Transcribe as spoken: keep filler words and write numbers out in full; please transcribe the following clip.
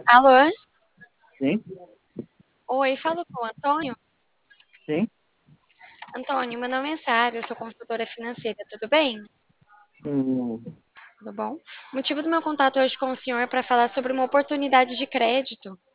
Alô? Sim, Oi, falo com o Antônio? sim. Antônio, meu nome é Sara, eu sou consultora financeira, tudo bem? Hum, Tudo bom? O motivo do meu contato hoje com o senhor é para falar sobre uma oportunidade de crédito.